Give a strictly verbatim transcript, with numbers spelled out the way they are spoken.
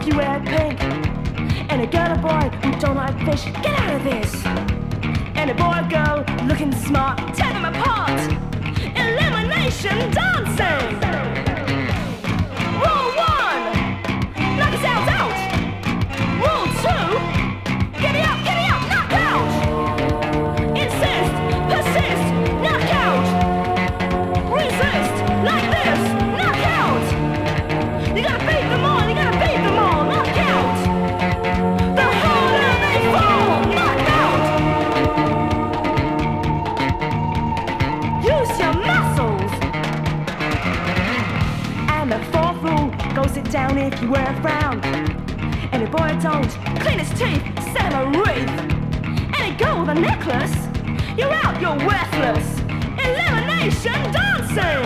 if you wear pink. And a girl or boy who don't like fish, get out of this. And a boy or girl looking smart, tear them apart. Elimination dancing. Rule one, knock yourselves out. Rule two, get me up, get me up, knock out. Insist, persist, knock out. Resist, like this, knock out. You gotta beat them all, you gotta beat them all, knock out. The harder they fall, knock out. Use your muscles. And the fourth rule, go sit down if you wear a frown. And a boy don't clean his teeth, set him a wreath. And a girl with a necklace, you're out, you're worthless. Elimination dancing.